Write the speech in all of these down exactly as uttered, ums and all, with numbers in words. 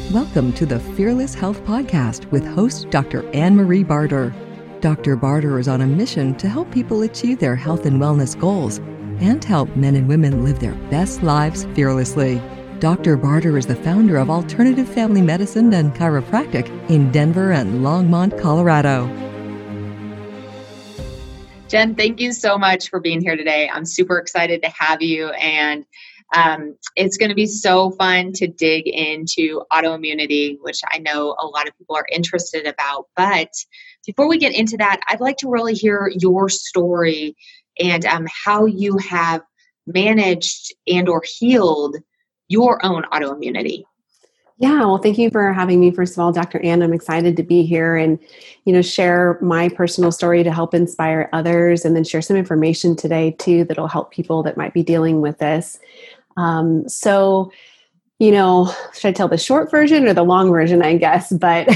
Welcome to the Fearless Health Podcast with host Doctor Anne-Marie Barter. Doctor Barter is on a mission to help people achieve their health and wellness goals and help men and women live their best lives fearlessly. Doctor Barter is the founder of Alternative Family Medicine and Chiropractic in Denver and Longmont, Colorado. Jen, thank you so much for being here today. I'm super excited to have you, and um, it's going to be so fun to dig into autoimmunity, which I know a lot of people are interested about. But before we get into that, I'd like to really hear your story and um, how you have managed and or healed your own autoimmunity. Yeah, well, thank you for having me. First of all, Doctor Ann, I'm excited to be here and, you know, share my personal story to help inspire others, and then share some information today too that'll help people that might be dealing with this. Um, so, you know, should I tell the short version or the long version, I guess? But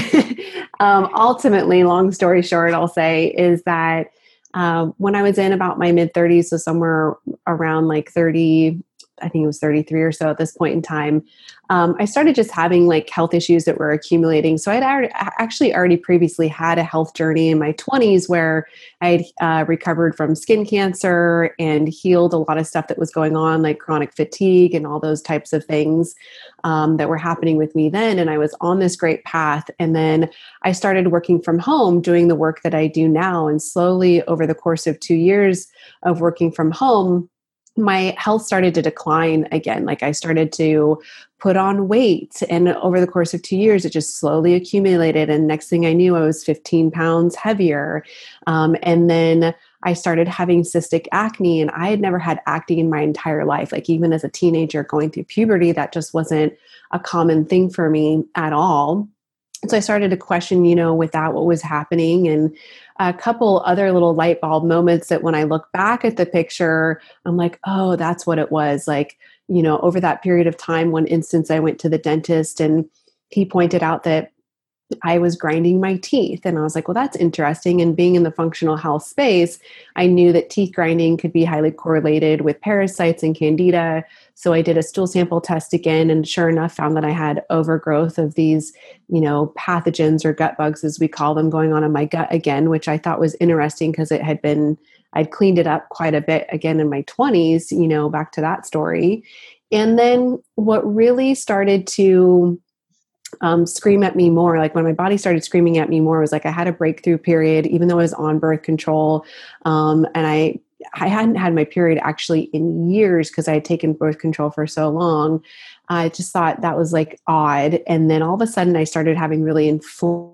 um, ultimately, long story short, I'll say is that uh, when I was in about my mid thirties, so somewhere around like thirty, I think it was thirty-three or so at this point in time, um, I started just having like health issues that were accumulating. So I'd already, actually already previously had a health journey in my twenties where I'd uh, recovered from skin cancer and healed a lot of stuff that was going on, like chronic fatigue and all those types of things um, that were happening with me then. And I was on this great path. And then I started working from home, doing the work that I do now. And slowly over the course of two years of working from home, my health started to decline again. Like I started to put on weight, and over the course of two years, it just slowly accumulated. And next thing I knew, I was fifteen pounds heavier. Um, and then I started having cystic acne, and I had never had acne in my entire life. Like even as a teenager going through puberty, that just wasn't a common thing for me at all. So I started to question, you know, with that, what was happening, and a couple other little light bulb moments that when I look back at the picture, I'm like, oh, that's what it was. Like, you know, over that period of time, one instance I went to the dentist and he pointed out that I was grinding my teeth. And I was like, well, that's interesting. And being in the functional health space, I knew that teeth grinding could be highly correlated with parasites and candida. So I did a stool sample test again, and sure enough, found that I had overgrowth of these, you know, pathogens or gut bugs, as we call them, going on in my gut again, which I thought was interesting because it had been, I'd cleaned it up quite a bit again in my twenties, you know, back to that story. And then what really started to Um, scream at me more, like when my body started screaming at me more, was like I had a breakthrough period, even though I was on birth control. Um, and I, I hadn't had my period actually in years because I had taken birth control for so long. I just thought that was like odd. And then all of a sudden I started having really inflamed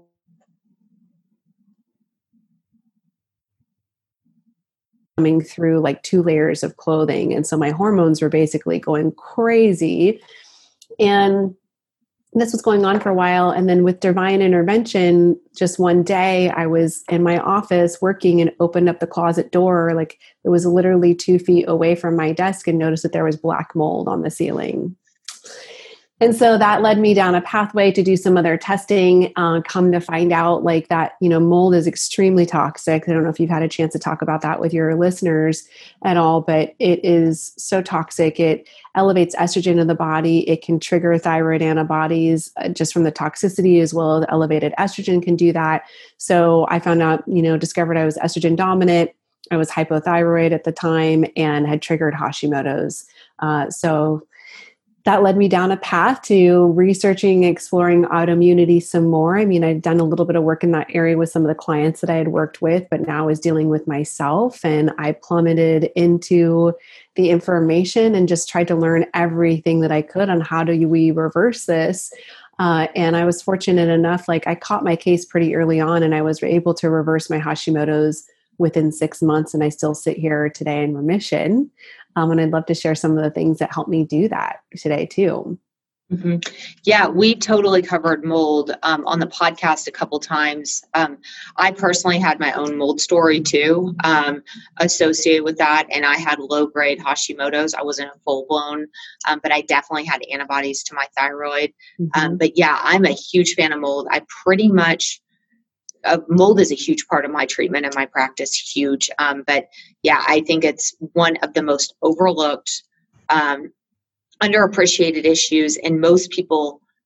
coming through like two layers of clothing. And so my hormones were basically going crazy. And this was going on for a while. And then with divine intervention, just one day I was in my office working and opened up the closet door. Like it was literally two feet away from my desk, and noticed that there was black mold on the ceiling. And so that led me down a pathway to do some other testing, uh, come to find out like that, you know, mold is extremely toxic. I don't know if you've had a chance to talk about that with your listeners at all, but it is so toxic. It elevates estrogen in the body. It can trigger thyroid antibodies uh, just from the toxicity, as well as elevated estrogen can do that. So I found out, you know, discovered I was estrogen dominant. I was hypothyroid at the time and had triggered Hashimoto's. Uh, so that led me down a path to researching, exploring autoimmunity some more. I mean, I'd done a little bit of work in that area with some of the clients that I had worked with, but now I was dealing with myself, and I plummeted into the information and just tried to learn everything that I could on how do we reverse this. Uh, and I was fortunate enough, like I caught my case pretty early on, and I was able to reverse my Hashimoto's within six months. And I still sit here today in remission. Um, and I'd love to share some of the things that helped me do that today too. Mm-hmm. Yeah, we totally covered mold um, on the podcast a couple times. Um, I personally had my own mold story too, um, associated with that. And I had low grade Hashimoto's. I wasn't full blown, um, but I definitely had antibodies to my thyroid. Mm-hmm. Um, but yeah, I'm a huge fan of mold. I pretty much Uh, mold is a huge part of my treatment and my practice, huge. Um, but yeah, I think it's one of the most overlooked, um, underappreciated issues. And most people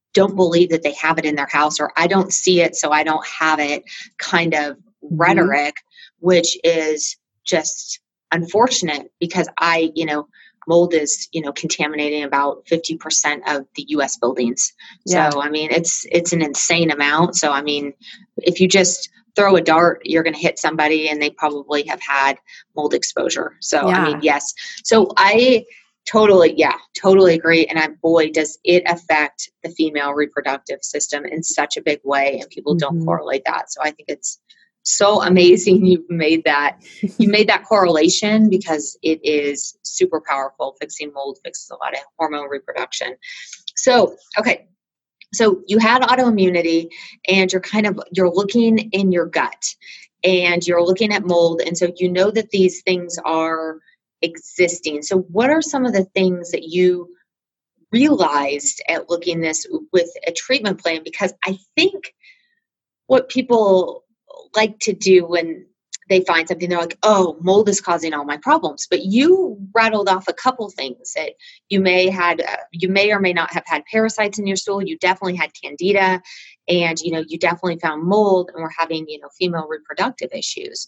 don't believe that they have it in their house, or I don't see it, so I don't have it kind of Mm-hmm. rhetoric, which is just unfortunate because I, you know, mold is, you know, contaminating about fifty percent of the U S buildings. Yeah. So, I mean, it's, it's an insane amount. So, I mean, if you just throw a dart, you're going to hit somebody and they probably have had mold exposure. So, Yeah. I mean, yes. So I totally, yeah, totally agree. And I, boy, does it affect the female reproductive system in such a big way, and people Mm-hmm. don't correlate that. So I think it's so amazing you've made that. You made that correlation because it is super powerful. Fixing mold fixes a lot of hormone reproduction. So, okay. So you had autoimmunity and you're kind of, you're looking in your gut and you're looking at mold. And so you know that these things are existing. So what are some of the things that you realized at looking this with a treatment plan? Because I think what people like to do when they find something, they're like, oh, mold is causing all my problems. But you rattled off a couple things that you may had, uh, you may or may not have had parasites in your stool. You definitely had candida, and, you know, you definitely found mold, and we're having, you know, female reproductive issues.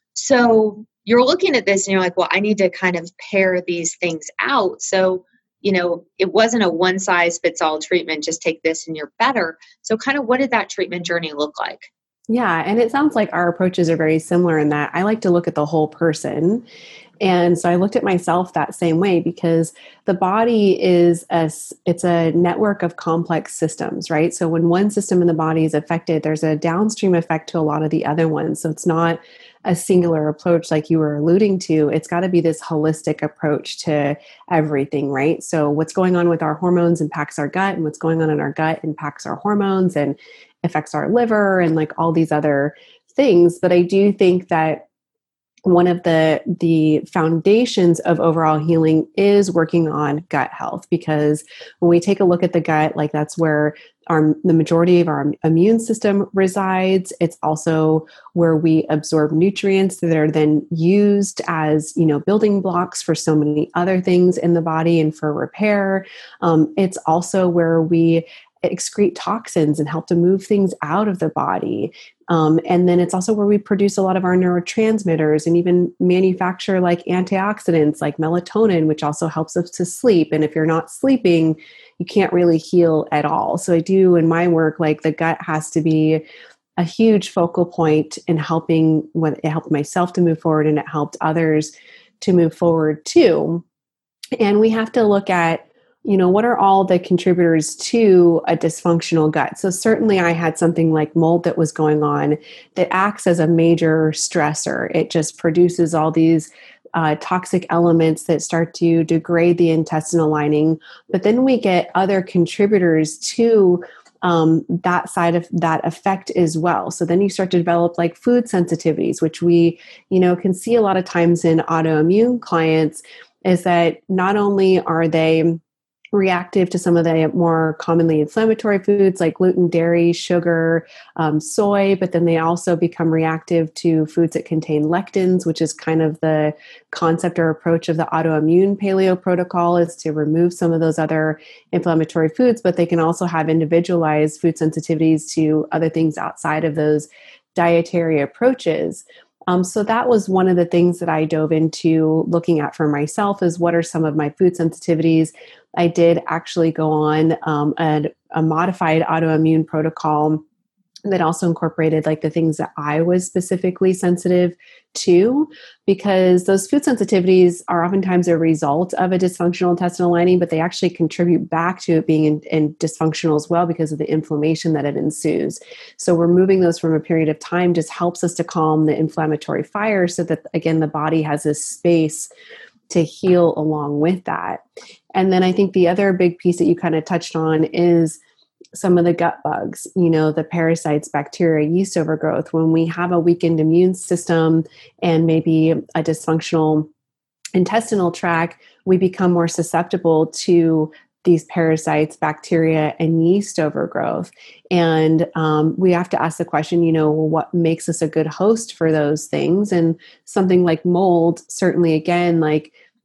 So you're looking at this and you're like, well, I need to kind of pair these things out. So, you know, it wasn't a one size fits all treatment, just take this and you're better. So kind of what did that treatment journey look like? Yeah. And it sounds like our approaches are very similar in that I like to look at the whole person. And so I looked at myself that same way, because the body is a, it's a network of complex systems, right? So when one system in the body is affected, there's a downstream effect to a lot of the other ones. So it's not a singular approach like you were alluding to. It's got to be this holistic approach to everything, right? So what's going on with our hormones impacts our gut, and what's going on in our gut impacts our hormones and affects our liver and like all these other things. But I do think that one of the the foundations of overall healing is working on gut health, because when we take a look at the gut, like that's where our the majority of our immune system resides. It's also where we absorb nutrients that are then used as, you know, building blocks for so many other things in the body and for repair. Um, it's also where we excrete toxins and help to move things out of the body. Um, and then it's also where we produce a lot of our neurotransmitters and even manufacture like antioxidants like melatonin, which also helps us to sleep. And if you're not sleeping, you can't really heal at all. So I do in my work, like the gut has to be a huge focal point in helping, when it helped myself to move forward and it helped others to move forward too. And we have to look at, you know, what are all the contributors to a dysfunctional gut? So certainly I had something like mold that was going on that acts as a major stressor. It just produces all these uh, toxic elements that start to degrade the intestinal lining. But then we get other contributors to um, that side of that effect as well. So then you start to develop like food sensitivities, which we, you know, can see a lot of times in autoimmune clients, is that not only are they reactive to some of the more commonly inflammatory foods like gluten, dairy, sugar, um, soy, but then they also become reactive to foods that contain lectins, which is kind of the concept or approach of the autoimmune paleo protocol, is to remove some of those other inflammatory foods, but they can also have individualized food sensitivities to other things outside of those dietary approaches. Um, so that was one of the things that I dove into looking at for myself, is what are some of my food sensitivities. I did actually go on um, a, a modified autoimmune protocol that also incorporated like the things that I was specifically sensitive to, because those food sensitivities are oftentimes a result of a dysfunctional intestinal lining, but they actually contribute back to it being in, in dysfunctional as well because of the inflammation that it ensues. So removing those from a period of time just helps us to calm the inflammatory fire, so that, again, the body has this space to heal along with that. And then I think the other big piece that you kind of touched on is some of the gut bugs, you know, the parasites, bacteria, yeast overgrowth. When we have a weakened immune system and maybe a dysfunctional intestinal tract, we become more susceptible to these parasites, bacteria, and yeast overgrowth. And um, we have to ask the question, you know, well, what makes us a good host for those things? And something like mold, certainly, again, like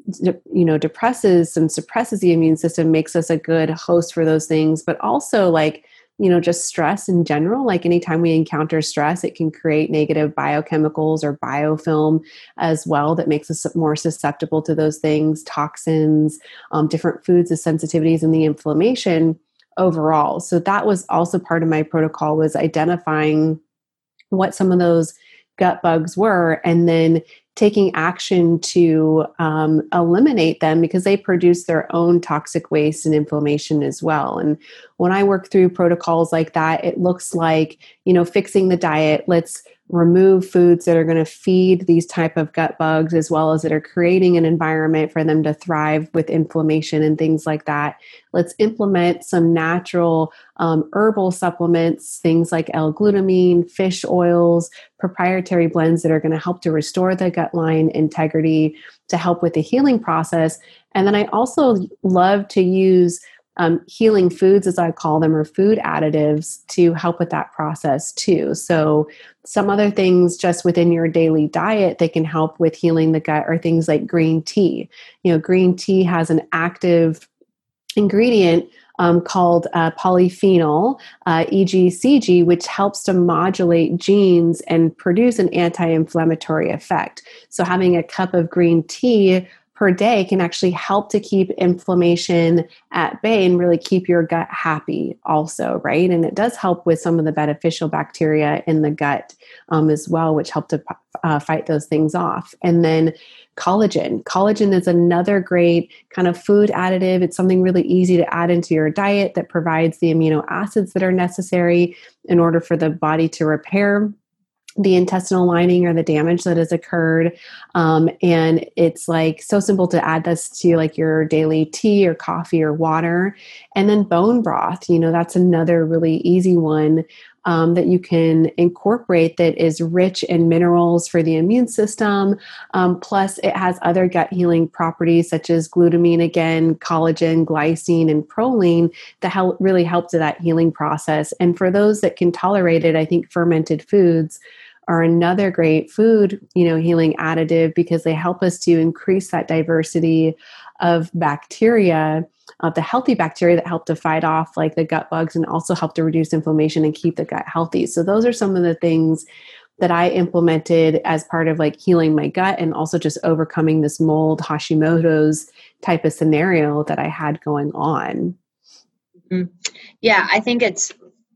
you know, depresses and suppresses the immune system, makes us a good host for those things, but also like, you know, just stress in general. Like anytime we encounter stress, it can create negative biochemicals or biofilm as well that makes us more susceptible to those things, toxins, um, different foods, the sensitivities, and the inflammation overall. So that was also part of my protocol, was identifying what some of those gut bugs were and then taking action to um, eliminate them, because they produce their own toxic waste and inflammation as well. And when I work through protocols like that, it looks like, you know, fixing the diet. Let's remove foods that are going to feed these type of gut bugs, as well as that are creating an environment for them to thrive with inflammation and things like that. Let's implement some natural um, herbal supplements, things like L-glutamine, fish oils, proprietary blends that are going to help to restore the gut line integrity, to help with the healing process. And then I also love to use Um, healing foods, as I call them, or food additives, to help with that process too. So some other things just within your daily diet that can help with healing the gut are things like green tea. You know, green tea has an active ingredient um, called uh, polyphenol, uh, E G C G, which helps to modulate genes and produce an anti-inflammatory effect. So having a cup of green tea per day can actually help to keep inflammation at bay and really keep your gut happy also, right? And it does help with some of the beneficial bacteria in the gut um, as well, which help to uh, fight those things off. And then collagen. Collagen is another great kind of food additive. It's something really easy to add into your diet that provides the amino acids that are necessary in order for the body to repair the intestinal lining or the damage that has occurred. Um, and it's like so simple to add this to like your daily tea or coffee or water. And then bone broth, you know, that's another really easy one um, that you can incorporate that is rich in minerals for the immune system. Um, plus it has other gut healing properties such as glutamine, again, collagen, glycine, and proline that help really help to that healing process. And for those that can tolerate it, I think fermented foods are another great food, you know, healing additive, because they help us to increase that diversity of bacteria, of the healthy bacteria that help to fight off like the gut bugs and also help to reduce inflammation and keep the gut healthy. So those are some of the things that I implemented as part of like healing my gut and also just overcoming this mold Hashimoto's type of scenario that I had going on. Mm-hmm. Yeah, I think it's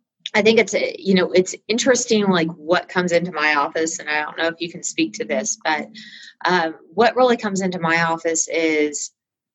I think it's, you know, it's interesting, like what comes into my office, and I don't know if you can speak to this, but um, what really comes into my office is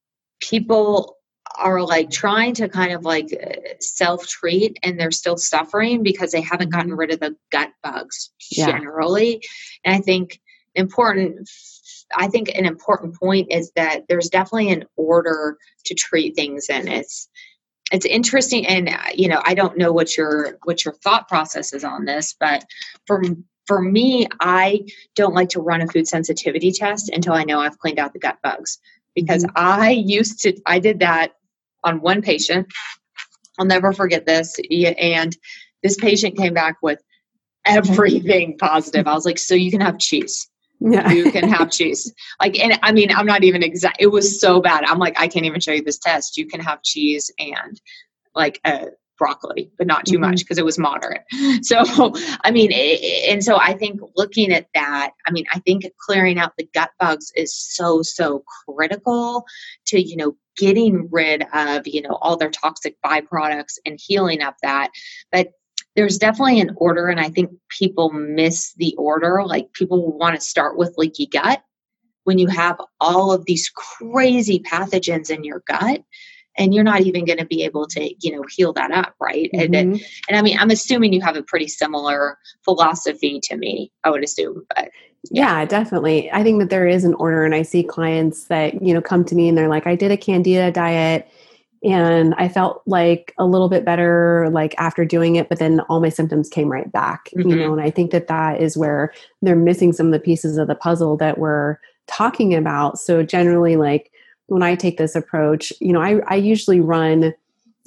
people are like trying to kind of like self-treat, and they're still suffering because they haven't gotten rid of the gut bugs Yeah. generally. And I think important, I think an important point is that there's definitely an order to treat things, and it's, It's interesting, and you know, I don't know what your what your thought process is on this, but for for me, I don't like to run a food sensitivity test until I know I've cleaned out the gut bugs, because mm-hmm. I used to I did that on one patient. I'll never forget this, and this patient came back with everything positive. I was like, "So you can have cheese." Yeah. You can have cheese. Like, and I mean, I'm not even exact. It was so bad. I'm like, I can't even show you this test. You can have cheese and like a broccoli, but not too mm-hmm. much, because it was moderate. So, I mean, it, and so I think looking at that, I mean, I think clearing out the gut bugs is so, so critical to, you know, getting rid of, you know, all their toxic byproducts and healing up that. But there's definitely an order, and I think people miss the order. Like, people want to start with leaky gut when you have all of these crazy pathogens in your gut, and you're not even going to be able to, you know, heal that up, right? Mm-hmm. And, and I mean, I'm assuming you have a pretty similar philosophy to me, I would assume, but yeah. yeah, definitely. I think that there is an order, and I see clients that, you know, come to me and they're like, I did a Candida diet and I felt like a little bit better, like after doing it, but then all my symptoms came right back, mm-hmm. you know, and I think that that is where they're missing some of the pieces of the puzzle that we're talking about. So generally, like when I take this approach, you know, I, I usually run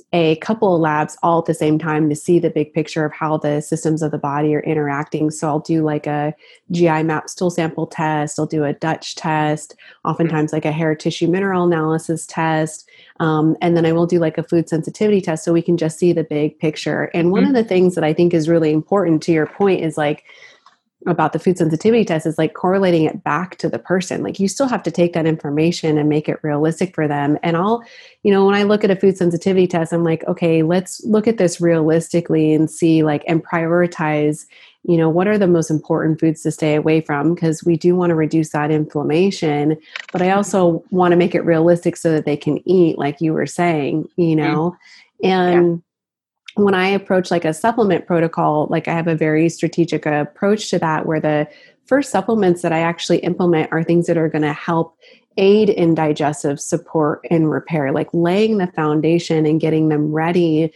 a couple of labs all at the same time to see the big picture of how the systems of the body are interacting. So I'll do like a G I map stool sample test. I'll do a Dutch test, oftentimes like a hair tissue mineral analysis test. Um, and then I will do like a food sensitivity test so we can just see the big picture. And one mm-hmm. of the things that I think is really important to your point is like, about the food sensitivity test is like correlating it back to the person. Like you still have to take that information and make it realistic for them. And I'll, you know, when I look at a food sensitivity test, I'm like, okay, let's look at this realistically and see like, and prioritize, you know, what are the most important foods to stay away from? Because we do want to reduce that inflammation, but I also want to make it realistic so that they can eat, like you were saying, you know, and yeah. When I approach like a supplement protocol, like I have a very strategic approach to that where the first supplements that I actually implement are things that are going to help aid in digestive support and repair, like laying the foundation and getting them ready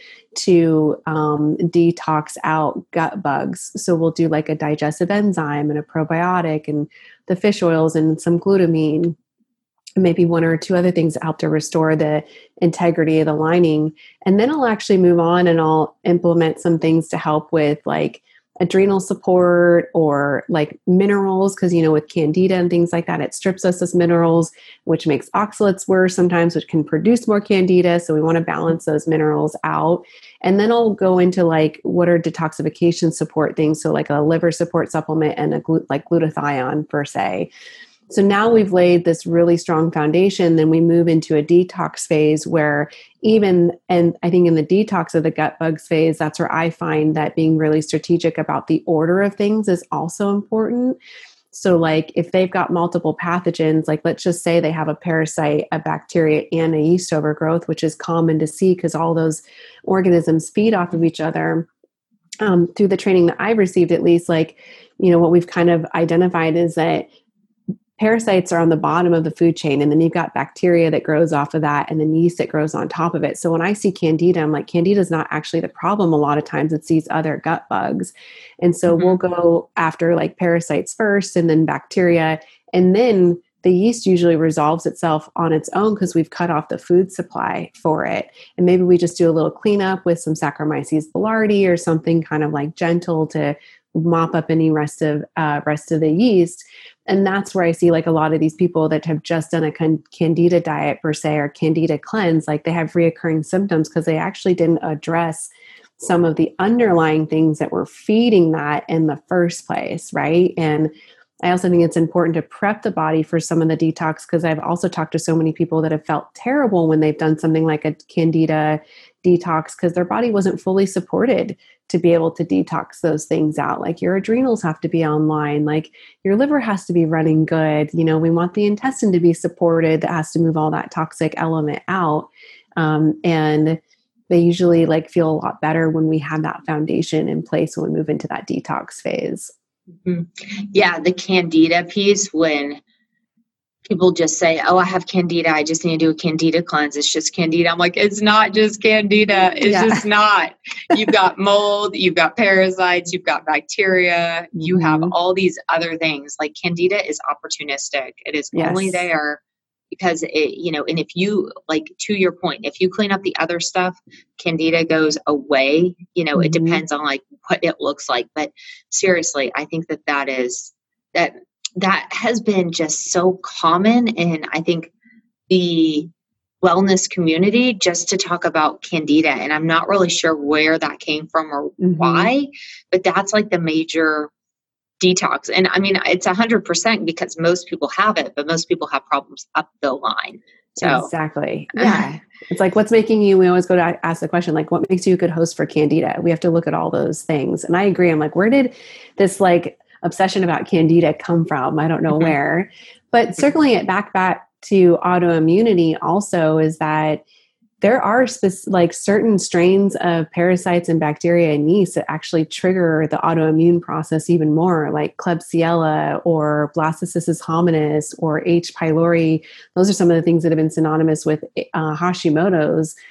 to um, detox out gut bugs. So we'll do like a digestive enzyme and a probiotic and the fish oils and some glutamine. Maybe one or two other things that help to restore the integrity of the lining. And then I'll actually move on and I'll implement some things to help with like adrenal support or like minerals. Cause you know, with candida and things like that, it strips us of minerals, which makes oxalates worse sometimes, which can produce more candida. So we want to balance those minerals out. And then I'll go into like, what are detoxification support things? So like a liver support supplement and a glut- like glutathione per se. So now we've laid this really strong foundation, then we move into a detox phase where even, and I think in the detox of the gut bugs phase, that's where I find that being really strategic about the order of things is also important. So like if they've got multiple pathogens, like let's just say they have a parasite, a bacteria, and a yeast overgrowth, which is common to see because all those organisms feed off of each other. Um, through the training that I've received, at least, like, you know, what we've kind of identified is that parasites are on the bottom of the food chain, and then you've got bacteria that grows off of that, and then yeast that grows on top of it. So when I see candida, I'm like, candida is not actually the problem. A lot of times it's these other gut bugs. And so mm-hmm. we'll go after like parasites first and then bacteria. And then the yeast usually resolves itself on its own because we've cut off the food supply for it. And maybe we just do a little cleanup with some Saccharomyces boulardii or something kind of like gentle to mop up any rest of uh, rest of the yeast. And that's where I see like a lot of these people that have just done a can- candida diet per se, or candida cleanse, like they have reoccurring symptoms because they actually didn't address some of the underlying things that were feeding that in the first place, right? And I also think it's important to prep the body for some of the detox, because I've also talked to so many people that have felt terrible when they've done something like a candida detox because their body wasn't fully supported to be able to detox those things out. Like your adrenals have to be online, like your liver has to be running good. You know, we want the intestine to be supported that has to move all that toxic element out. Um, and they usually like feel a lot better when we have that foundation in place when we move into that detox phase. Mm-hmm. Yeah, the candida piece, when people just say, oh, I have candida, I just need to do a candida cleanse, it's just candida. I'm like, it's not just candida. It's yeah. just not. You've got mold, you've got parasites, you've got bacteria, you mm-hmm. have all these other things. Like candida is opportunistic. It is yes. only there because it, you know, and if you, like, to your point, if you clean up the other stuff, candida goes away. You know, mm-hmm. it depends on like what it looks like. But seriously, I think that that is, that that has been just so common in, I think, the wellness community, just to talk about candida. And I'm not really sure where that came from or mm-hmm. why, but that's like the major detox. And I mean, it's a hundred percent because most people have it, but most people have problems up the line. So exactly. Yeah. It's like, what's making you, we always go to ask the question, like, what makes you a good host for candida? We have to look at all those things. And I agree. I'm like, where did this like obsession about candida come from? I don't know mm-hmm. where, but circling it back back to autoimmunity also is that there are spec- like certain strains of parasites and bacteria and yeast that actually trigger the autoimmune process even more, like Klebsiella or Blastocystis hominis or H. pylori. Those are some of the things that have been synonymous with uh, Hashimoto's.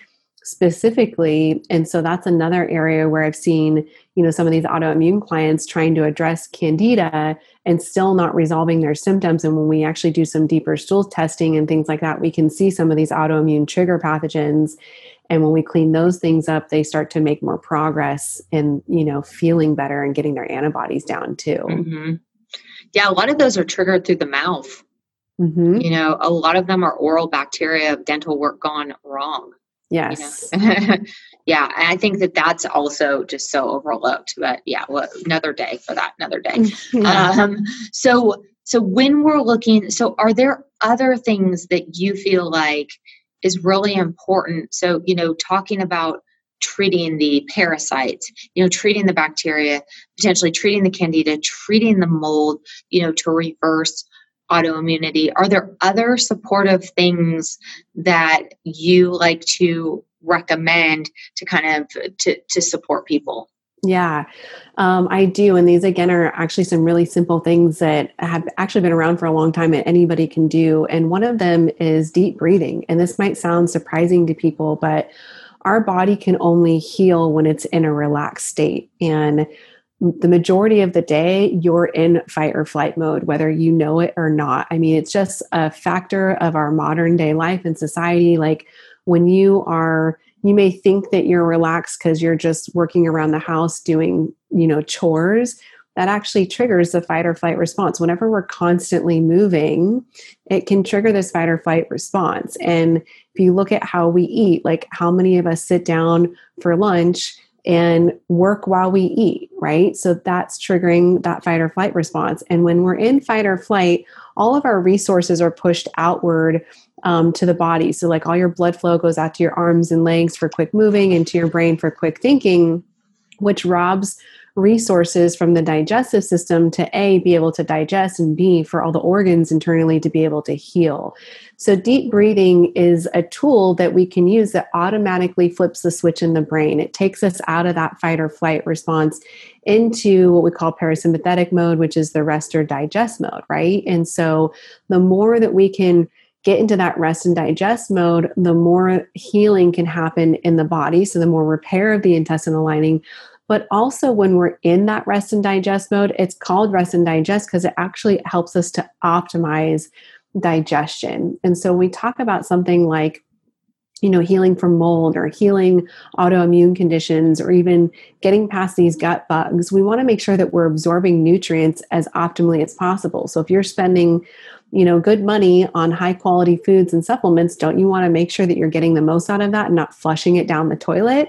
specifically. And so that's another area where I've seen, you know, some of these autoimmune clients trying to address candida and still not resolving their symptoms. And when we actually do some deeper stool testing and things like that, we can see some of these autoimmune trigger pathogens. And when we clean those things up, they start to make more progress in, you know, feeling better and getting their antibodies down too. Mm-hmm. Yeah, a lot of those are triggered through the mouth. Mm-hmm. You know, a lot of them are oral bacteria of dental work gone wrong. Yes. You know? Yeah. And I think that that's also just so overlooked, but yeah, well, another day for that, another day. Yeah. Um, so, so when we're looking, so are there other things that you feel like is really important? So, you know, talking about treating the parasites, you know, treating the bacteria, potentially treating the candida, treating the mold, you know, to reverse autoimmunity. Are there other supportive things that you like to recommend to kind of to, to support people? Yeah, um, I do. And these, again, are actually some really simple things that have actually been around for a long time that anybody can do. And one of them is deep breathing. And this might sound surprising to people, but our body can only heal when it's in a relaxed state. And the majority of the day, you're in fight or flight mode, whether you know it or not. I mean, it's just a factor of our modern day life and society. Like when you are, you may think that you're relaxed because you're just working around the house doing, you know, chores. That actually triggers the fight or flight response. Whenever we're constantly moving, it can trigger this fight or flight response. And if you look at how we eat, like how many of us sit down for lunch and work while we eat, right? So that's triggering that fight or flight response. And when we're in fight or flight, all of our resources are pushed outward um, to the body. So like all your blood flow goes out to your arms and legs for quick moving and to your brain for quick thinking, which robs resources from the digestive system to A, be able to digest, and B, for all the organs internally to be able to heal. So deep breathing is a tool that we can use that automatically flips the switch in the brain. It takes us out of that fight or flight response into what we call parasympathetic mode, which is the rest or digest mode, right? And so the more that we can get into that rest and digest mode, the more healing can happen in the body. So the more repair of the intestinal lining. But also when we're in that rest and digest mode, it's called rest and digest because it actually helps us to optimize digestion. And so we talk about something like, you know, healing from mold or healing autoimmune conditions or even getting past these gut bugs. We want to make sure that we're absorbing nutrients as optimally as possible. So if you're spending, you know, good money on high quality foods and supplements, don't you want to make sure that you're getting the most out of that and not flushing it down the toilet?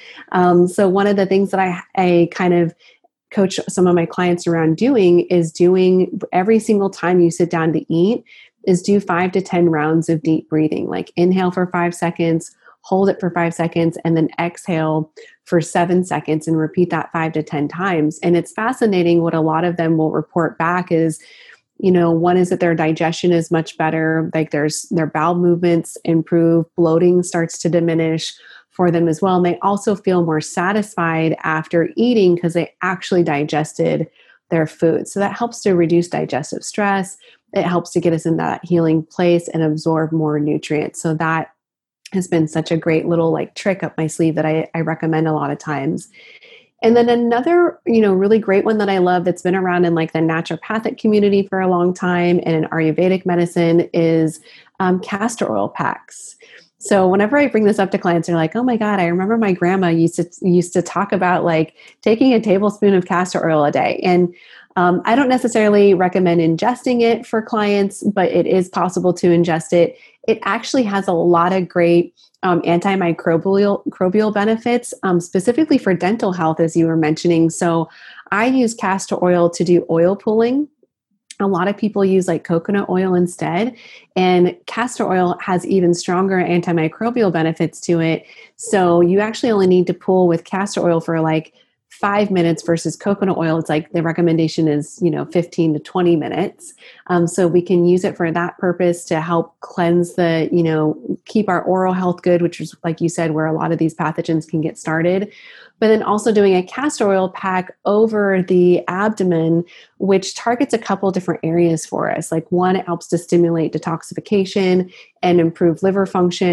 um, so one of the things that I, I kind of coach some of my clients around doing is doing every single time you sit down to eat is do five to ten rounds of deep breathing, like inhale for five seconds, hold it for five seconds, and then exhale for seven seconds and repeat that five to ten times. And it's fascinating what a lot of them will report back is, you know, one is that their digestion is much better, like there's their bowel movements improve, bloating starts to diminish for them as well. And they also feel more satisfied after eating because they actually digested their food. So that helps to reduce digestive stress. It helps to get us in that healing place and absorb more nutrients. So that has been such a great little like trick up my sleeve that I, I recommend a lot of times. And then another, you know, really great one that I love that's been around in like the naturopathic community for a long time and in Ayurvedic medicine is um, castor oil packs. So whenever I bring this up to clients, they're like, oh my God, I remember my grandma used to used to talk about like taking a tablespoon of castor oil a day. And um, I don't necessarily recommend ingesting it for clients, but it is possible to ingest it. It actually has a lot of great um, antimicrobial microbial benefits, um, specifically for dental health, as you were mentioning. So I use castor oil to do oil pulling. A lot of people use like coconut oil instead, and castor oil has even stronger antimicrobial benefits to it. So you actually only need to pull with castor oil for like five minutes versus coconut oil. It's like the recommendation is, you know, fifteen to twenty minutes. Um, so we can use it for that purpose to help cleanse the, you know, keep our oral health good, which is, like you said, where a lot of these pathogens can get started. But then also doing a castor oil pack over the abdomen, which targets a couple different areas for us. Like one, it helps to stimulate detoxification and improve liver function.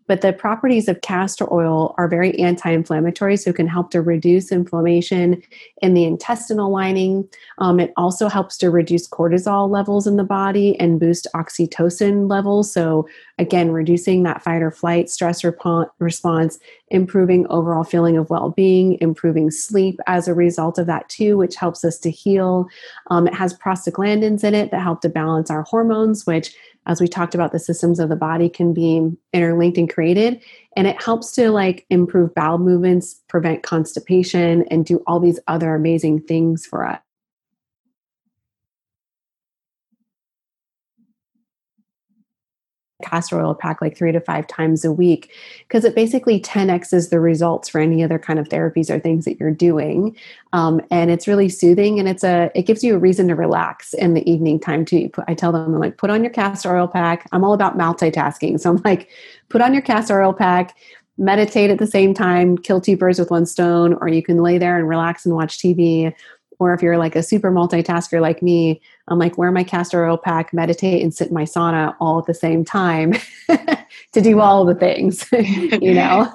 But the properties of castor oil are very anti-inflammatory, so it can help to reduce inflammation in the intestinal lining. Um, it also helps to reduce cortisol levels in the body and boost oxytocin levels. So again, reducing that fight or flight stress rep- response, improving overall feeling of well-being, improving sleep as a result of that too, which helps us to heal. Um, it has prostaglandins in it that help to balance our hormones, which, as we talked about, the systems of the body can be interlinked and created. And it helps to like improve bowel movements, prevent constipation, and do all these other amazing things for us. Castor oil pack like three to five times a week, because it basically ten x's the results for any other kind of therapies or things that you're doing. Um, and it's really soothing, and it's a, it gives you a reason to relax in the evening time too. Put, I tell them, I'm like, put on your castor oil pack. I'm all about multitasking. So I'm like, put on your castor oil pack, meditate at the same time, kill two birds with one stone, or you can lay there and relax and watch T V. Or if you're like a super multitasker like me, I'm like, wear my castor oil pack, meditate, and sit in my sauna all at the same time to do all the things, you know?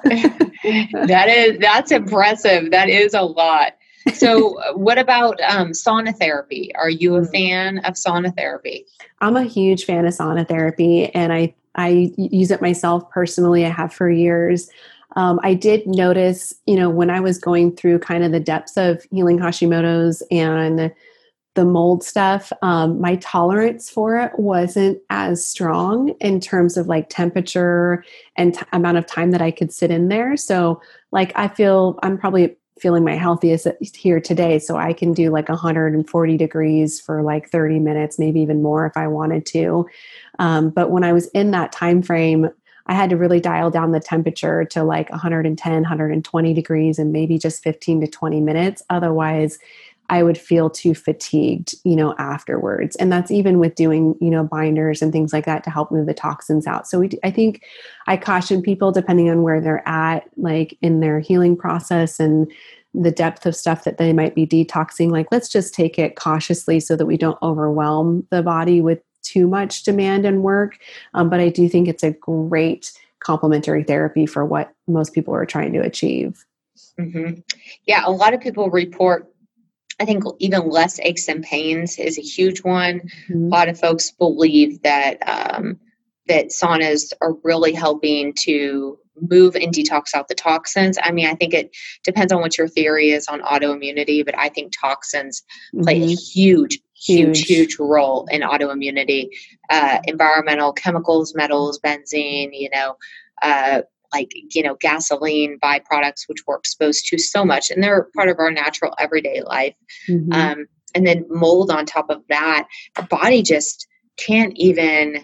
that is, that's impressive. That is a lot. So what about um, sauna therapy? Are you a fan of sauna therapy? I'm a huge fan of sauna therapy, and I, I use it myself personally. I have for years. Um, I did notice, you know, when I was going through kind of the depths of healing Hashimoto's and the mold stuff, um, my tolerance for it wasn't as strong in terms of like temperature and t- amount of time that I could sit in there. So like, I feel I'm probably feeling my healthiest here today. So I can do like one hundred forty degrees for like thirty minutes, maybe even more if I wanted to. Um, but when I was in that time frame, I had to really dial down the temperature to like one hundred ten, one hundred twenty degrees and maybe just fifteen to twenty minutes. Otherwise, I would feel too fatigued, you know, afterwards. And that's even with doing, you know, binders and things like that to help move the toxins out. So we, I think I caution people, depending on where they're at, like in their healing process and the depth of stuff that they might be detoxing, like, let's just take it cautiously so that we don't overwhelm the body with too much demand and work. Um, but I do think it's a great complementary therapy for what most people are trying to achieve. Mm-hmm. Yeah, a lot of people report, I think even less aches and pains is a huge one. Mm-hmm. A lot of folks believe that um, that saunas are really helping to move and detox out the toxins. I mean, I think it depends on what your theory is on autoimmunity, but I think toxins mm-hmm. play a huge, huge, huge, huge role in autoimmunity. Uh, environmental chemicals, metals, benzene, you know, uh, like, you know, gasoline byproducts, which we're exposed to so much, and they're part of our natural everyday life. Mm-hmm. Um, and then mold on top of that, our body just can't even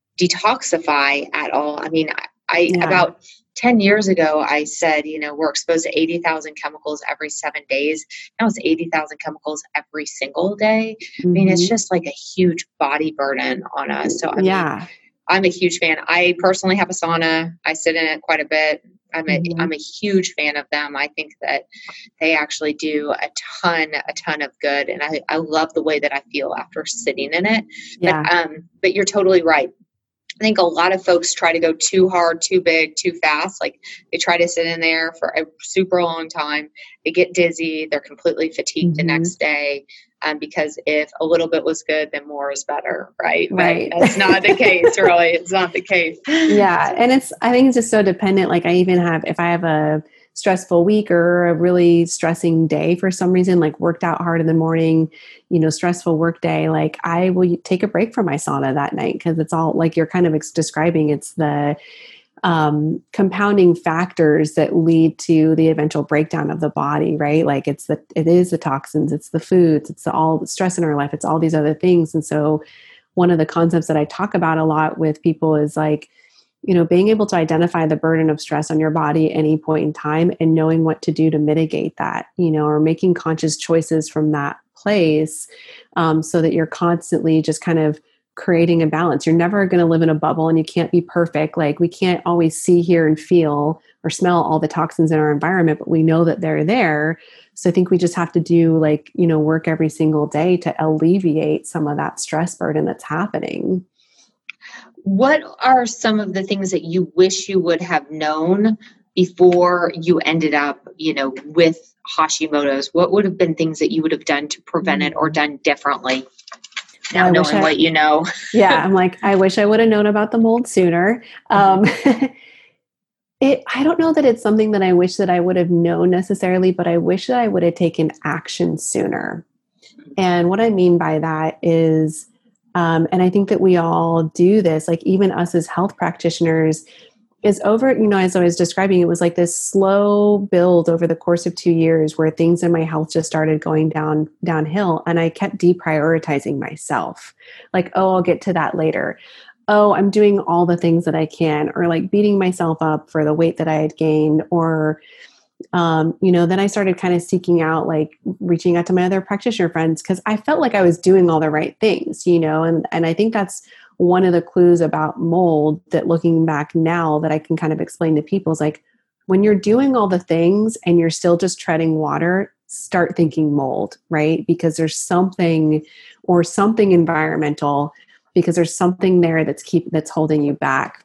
detoxify at all. I mean, I, I yeah. about ten years ago, I said, you know, we're exposed to eighty thousand chemicals every seven days. Now it's eighty thousand chemicals every single day. Mm-hmm. I mean, it's just like a huge body burden on us. So, I yeah. mean, I'm a huge fan. I personally have a sauna. I sit in it quite a bit. I'm a, mm-hmm. I'm a huge fan of them. I think that they actually do a ton, a ton of good. And I, I love the way that I feel after sitting in it. Yeah. But, um, but you're totally right. I think a lot of folks try to go too hard, too big, too fast. Like they try to sit in there for a super long time. They get dizzy. They're completely fatigued mm-hmm. the next day. Um, because if a little bit was good, then more is better, right? Right. But that's not the case, really. It's not the case. Yeah. And it's, I think it's just so dependent. Like I even have, if I have a stressful week or a really stressing day for some reason, like worked out hard in the morning, you know, stressful work day, like I will take a break from my sauna that night because it's all like you're kind of ex- describing. It's the um, compounding factors that lead to the eventual breakdown of the body, right? Like it's the, it is the toxins, it's the foods, it's the, all the stress in our life, it's all these other things. And so one of the concepts that I talk about a lot with people is like, you know, being able to identify the burden of stress on your body at any point in time and knowing what to do to mitigate that, you know, or making conscious choices from that place um, so that you're constantly just kind of creating a balance. You're never going to live in a bubble and you can't be perfect. Like we can't always see, hear, and feel or smell all the toxins in our environment, but we know that they're there. So I think we just have to do like, you know, work every single day to alleviate some of that stress burden that's happening. what are some of the things that you wish you would have known before you ended up, you know, with Hashimoto's? What would have been things that you would have done to prevent it or done differently? Now well, knowing I, what you know. yeah, I'm like, I wish I would have known about the mold sooner. Um, it, I don't know that it's something that I wish that I would have known necessarily, but I wish that I would have taken action sooner. And what I mean by that is, um, and I think that we all do this, like even us as health practitioners, is over, you know, as I was describing, it was like this slow build over the course of two years where things in my health just started going down downhill. And I kept deprioritizing myself. Like, oh, I'll get to that later. Oh, I'm doing all the things that I can, or like beating myself up for the weight that I had gained, or Um, you know, then I started kind of seeking out, like reaching out to my other practitioner friends, because I felt like I was doing all the right things, you know, and, and I think that's one of the clues about mold that looking back now that I can kind of explain to people is like, when you're doing all the things and you're still just treading water, start thinking mold, right? Because there's something or something environmental, because there's something there that's keep that's holding you back.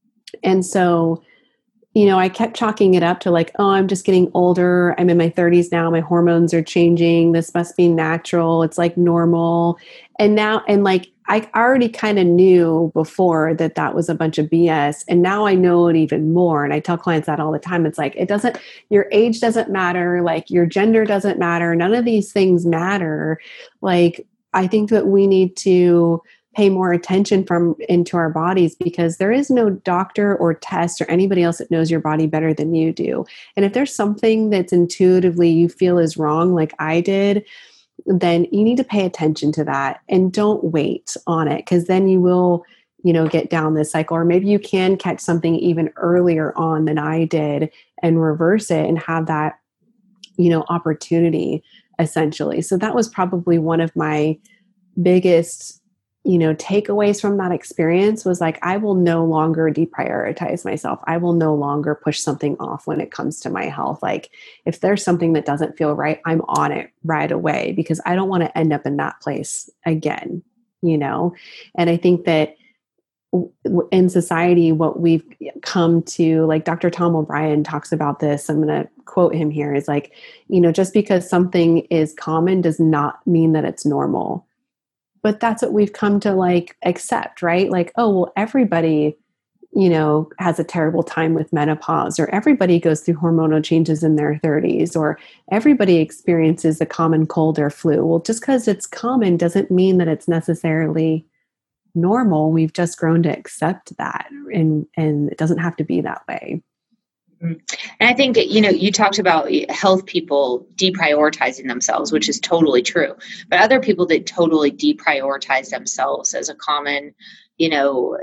And so, you know, I kept chalking it up to like, oh, I'm just getting older. I'm in my thirties now. My hormones are changing. This must be natural. It's like normal. And now, and like, I already kind of knew before that that was a bunch of B S. And now I know it even more. And I tell clients that all the time. It's like, it doesn't, your age doesn't matter. Like your gender doesn't matter. None of these things matter. Like, I think that we need to pay more attention from into our bodies, because there is no doctor or test or anybody else that knows your body better than you do. And if there's something that's intuitively you feel is wrong, like I did, then you need to pay attention to that and don't wait on it, because then you will, you know, get down this cycle. Or maybe you can catch something even earlier on than I did and reverse it and have that, you know, opportunity essentially. So that was probably one of my biggest, you know, takeaways from that experience was like, I will no longer deprioritize myself. I will no longer push something off when it comes to my health. Like if there's something that doesn't feel right, I'm on it right away, because I don't want to end up in that place again, you know? And I think that in society, what we've come to, like Doctor Tom O'Brien talks about this, I'm going to quote him here, is like, you know, just because something is common does not mean that it's normal. But that's what we've come to like accept, right? Like, oh, well, everybody, you know, has a terrible time with menopause, or everybody goes through hormonal changes in their thirties, or everybody experiences a common cold or flu. Well, just because it's common doesn't mean that it's necessarily normal. We've just grown to accept that, and and it doesn't have to be that way. And I think, you know, you talked about health people deprioritizing themselves, which is totally true. But other people that totally deprioritize themselves as a common, you know,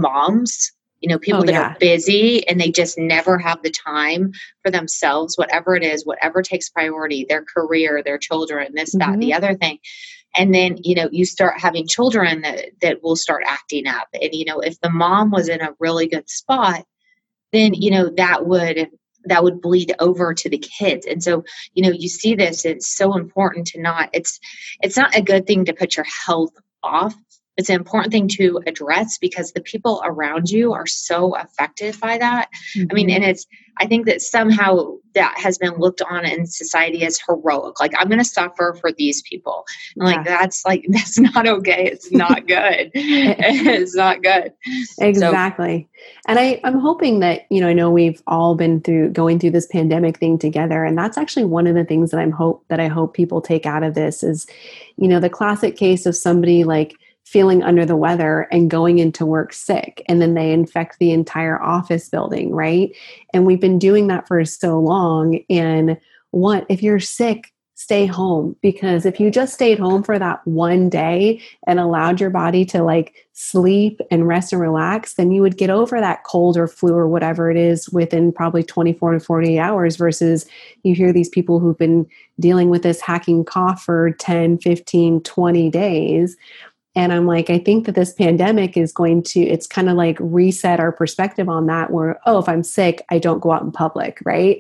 moms, you know, people Oh, that yeah. are busy and they just never have the time for themselves, whatever it is, whatever takes priority, their career, their children, this, that, Mhm. the other thing. And then, you know, you start having children that, that will start acting up. And, you know, if the mom was in a really good spot, then, you know, that would, that would bleed over to the kids. And so, you know, you see this, it's so important to not, it's, it's not a good thing to put your health off. It's an important thing to address, because the people around you are so affected by that. Mm-hmm. I mean, and it's, I think that somehow that has been looked on in society as heroic. Like, I'm going to suffer for these people. And Yeah. like, that's like, that's not okay. It's not good. It's not good. Exactly. So, and I, I'm hoping that, you know, I know we've all been through going through this pandemic thing together. And that's actually one of the things that I'm hope that I hope people take out of this is, you know, the classic case of somebody like feeling under the weather and going into work sick, and then they infect the entire office building, right? And we've been doing that for so long. And what, if you're sick, stay home, because if you just stayed home for that one day and allowed your body to like sleep and rest and relax, then you would get over that cold or flu or whatever it is within probably twenty-four to forty-eight hours, versus you hear these people who've been dealing with this hacking cough for ten, fifteen, twenty days. And I'm like, I think that this pandemic is going to, it's kind of like reset our perspective on that, where, oh, if I'm sick, I don't go out in public, right?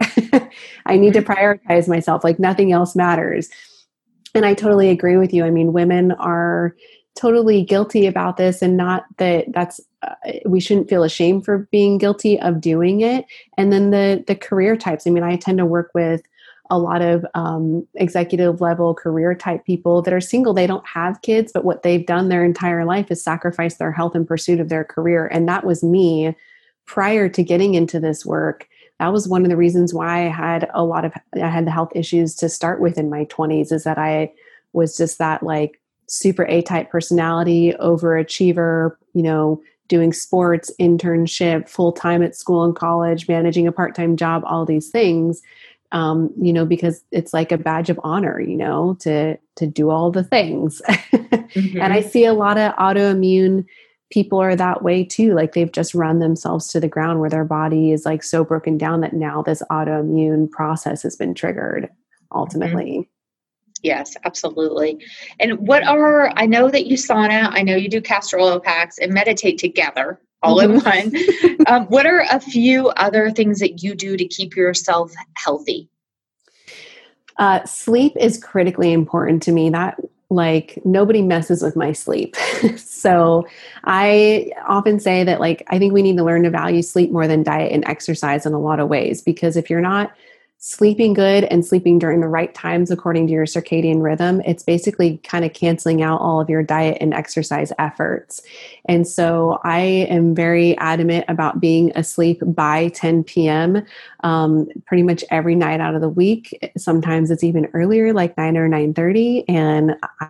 I need to prioritize myself, like nothing else matters. And I totally agree with you. I mean, women are totally guilty about this, and not that that's uh, we shouldn't feel ashamed for being guilty of doing it. And then the the career types. I mean, I tend to work with a lot of um, executive level career type people that are single. They don't have kids, but what they've done their entire life is sacrifice their health in pursuit of their career. And that was me prior to getting into this work. That was one of the reasons why I had a lot of, I had the health issues to start with in my twenties, is that I was just that like super A-type personality, overachiever, you know, doing sports, internship, full-time at school and college, managing a part-time job, all these things. Um, you know, because it's like a badge of honor, you know, to, to do all the things. Mm-hmm. And I see a lot of autoimmune people are that way too. Like they've just run themselves to the ground where their body is like so broken down that now this autoimmune process has been triggered ultimately. Mm-hmm. Yes, absolutely. And what are, I know that you sauna, I know you do castor oil packs and meditate together all in one. Um, what are a few other things that you do to keep yourself healthy? Uh, sleep is critically important to me. That like nobody messes with my sleep. So I often say that like, I think we need to learn to value sleep more than diet and exercise in a lot of ways, because if you're not sleeping good and sleeping during the right times according to your circadian rhythm, it's basically kind of canceling out all of your diet and exercise efforts. And so I am very adamant about being asleep by ten p.m. Um, pretty much every night out of the week. Sometimes it's even earlier, like nine or nine thirty. And I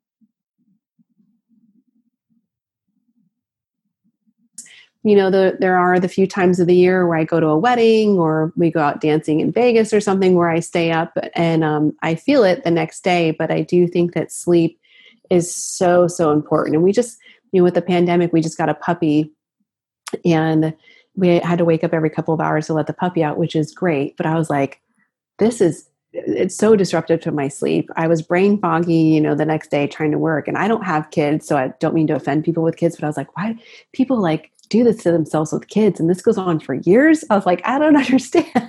You know, the, there are the few times of the year where I go to a wedding or we go out dancing in Vegas or something where I stay up and um, I feel it the next day. But I do think that sleep is so, so important. And we just, you know, with the pandemic, we just got a puppy and we had to wake up every couple of hours to let the puppy out, which is great. But I was like, this is, it's so disruptive to my sleep. I was brain foggy, you know, the next day trying to work, and I don't have kids. So I don't mean to offend people with kids, but I was like, why people like do this to themselves with kids? And this goes on for years. I was like, I don't understand.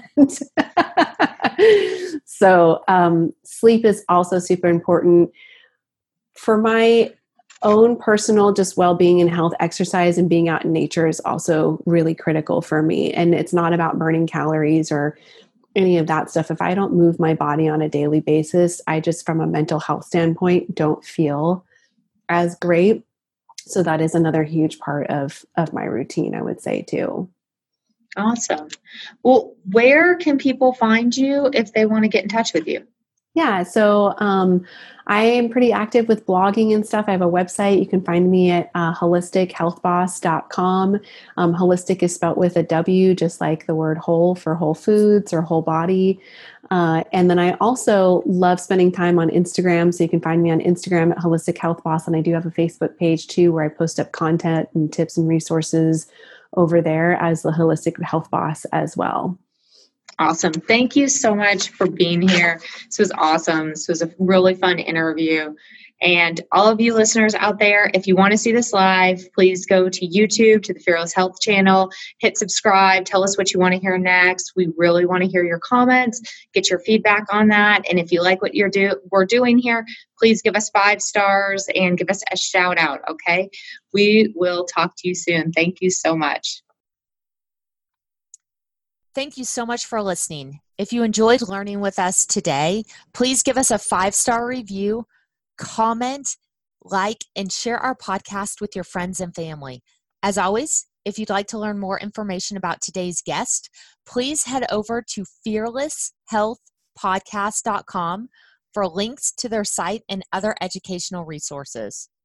So um, sleep is also super important for my own personal just well-being and health. Exercise and being out in nature is also really critical for me. And it's not about burning calories or any of that stuff. If I don't move my body on a daily basis, I just, from a mental health standpoint, don't feel as great. So that is another huge part of, of my routine, I would say too. Awesome. Well, where can people find you if they want to get in touch with you? Yeah. So um, I am pretty active with blogging and stuff. I have a website. You can find me at uh, holistic health boss dot com. Um, holistic is spelled with a W, just like the word whole for whole foods or whole body. Uh, and then I also love spending time on Instagram. So you can find me on Instagram at Holistic Health Boss. And I do have a Facebook page too, where I post up content and tips and resources over there as the Holistic Health Boss as well. Awesome. Thank you so much for being here. This was awesome. This was a really fun interview. And all of you listeners out there, if you want to see this live, please go to YouTube, to the Fearless Health channel, hit subscribe, tell us what you want to hear next. We really want to hear your comments, get your feedback on that. And if you like what you're do we're doing here, please give us five stars and give us a shout out. Okay. We will talk to you soon. Thank you so much. Thank you so much for listening. If you enjoyed learning with us today, please give us a five-star review, comment, like, and share our podcast with your friends and family. As always, if you'd like to learn more information about today's guest, please head over to fearless health podcast dot com for links to their site and other educational resources.